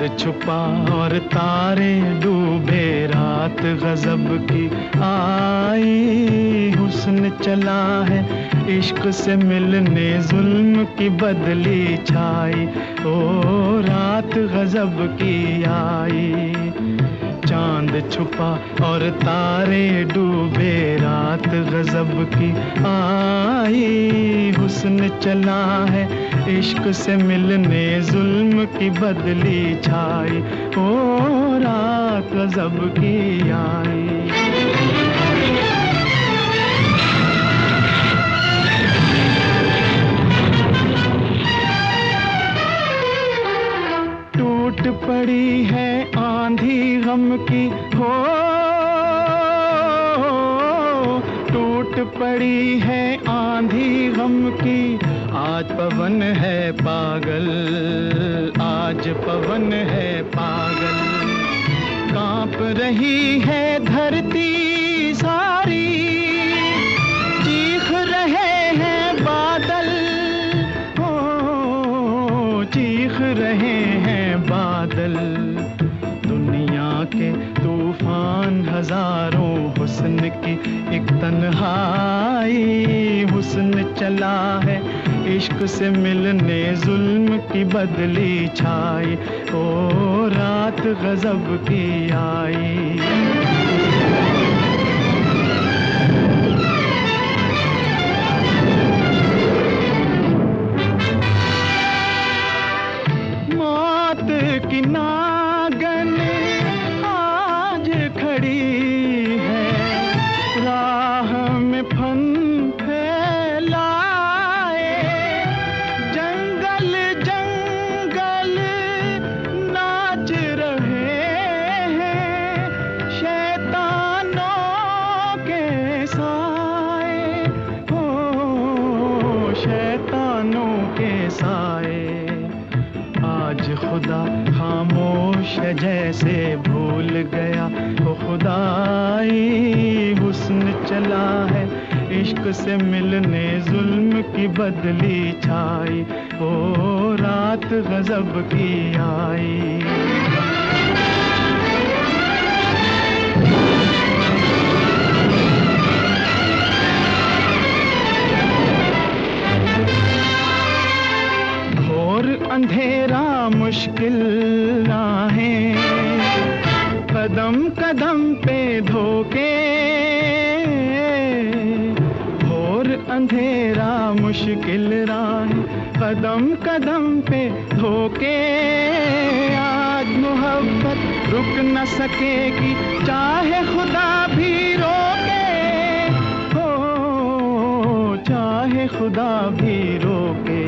छुपा और तारे डूबे, रात गजब की आई, हुस्न चला है इश्क से मिलने, जुल्म की बदली छाई, ओ रात गजब की आई। चांद छुपा और तारे डूबे, रात गजब की आई, हुस्न चला है इश्क से मिलने, जुल्म की बदली छाई, ओ रात गजब की आई। टूट पड़ी है आंधी गम की, हो टूट पड़ी है आंधी गम की, आज पवन है पागल, आज पवन है पागल, कांप रही है धरती सारी, चीख रहे हैं बादल, ओ चीख रहे हैं बादल, दुनिया के तूफान हजारों, हुस्न की एक तन्हाई, हुस्न चला है इश्क से मिलने, जुल्म की बदली छाई, ओ रात गजब की आई। मौत की नागन आज खड़ी है, राह में फन फैलाए, जंगल जंगल नाच रहे हैं, शैतानों के साए, हो शैतानों के साए, आज खुदा खामोश है जैसे भूल गया, ओ खुदाई, हुस्न चला है इश्क से मिलने, जुल्म की बदली छाई, ओ रात गजब की आई। अंधेरा मुश्किल राहें, कदम कदम पे धोखे, घोर अंधेरा मुश्किल राहें, कदम कदम पे धोखे, आज मोहब्बत रुक न सकेगी, चाहे खुदा भी रोके, हो चाहे खुदा भी रोके,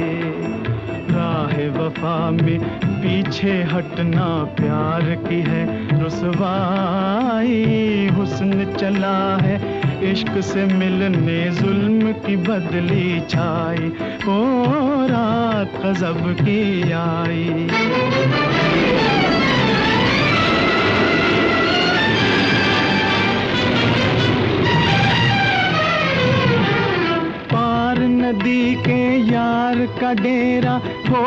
वफा में पीछे हटना प्यार की है रुसवाई, हुस्न चला है इश्क से मिलने, जुल्म की बदली छाई, ओ रात गजब की आई। पार नदी के यार का डेरा, हो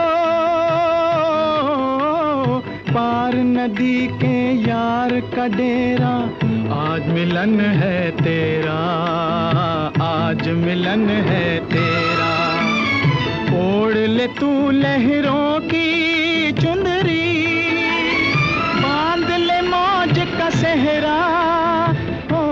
पार नदी के यार का डेरा, आज मिलन है तेरा, आज मिलन है तेरा, ओढ़ ले तू लहरों की चुंदरी, बांध ले मौज का सेहरा, ओ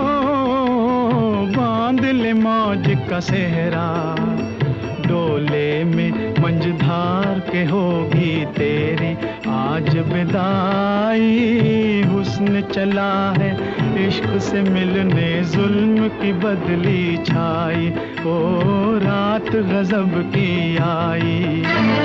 बांध ले मौज का सेहरा, डोले में मंझधार के होगी तेरी आज विदाई, हुस्न चला है इश्क से मिलने, जुल्म की बदली छाई, ओ रात गजब की आई।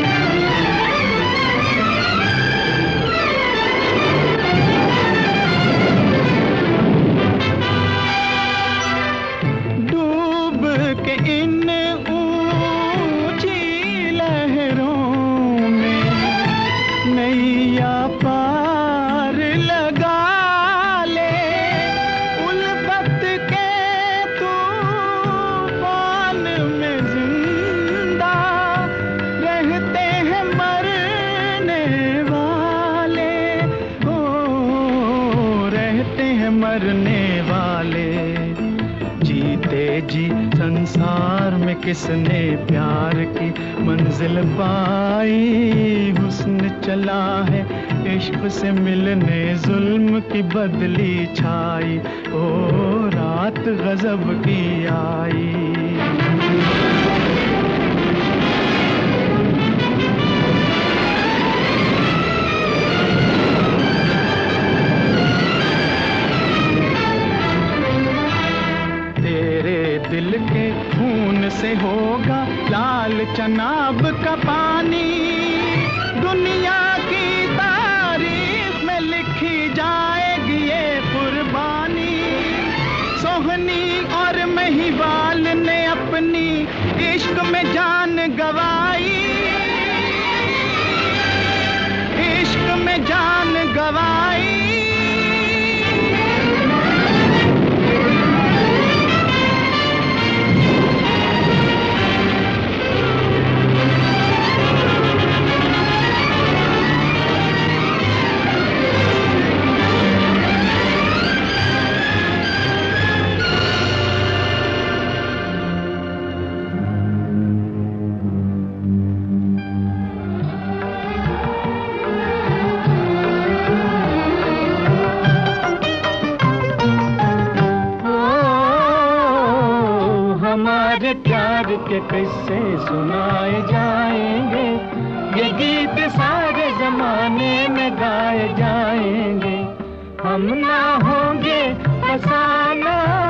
डूब के इन नैया पार लगा ले, उल्फत के तूफान में जिंदा रहते हैं मरने वाले, मरने वाले। जीते जी संसार में किसने प्यार की मंजिल पाई, हुस्न चला है इश्क से मिलने जुल्म की बदली छाई, ओ रात गजब की आई। दिल के खून से होगा लाल चनाब का पानी, दुनिया की तारीख में लिखी जाएगी ये कुर्बानी। सोहनी और महिवाल ने अपनी इश्क में जान गवाई, इश्क में जान गवाई। हमारे प्यार के किस्से सुनाए जाएंगे, ये गीत सारे जमाने में गाए जाएंगे। हम ना होंगे फसाना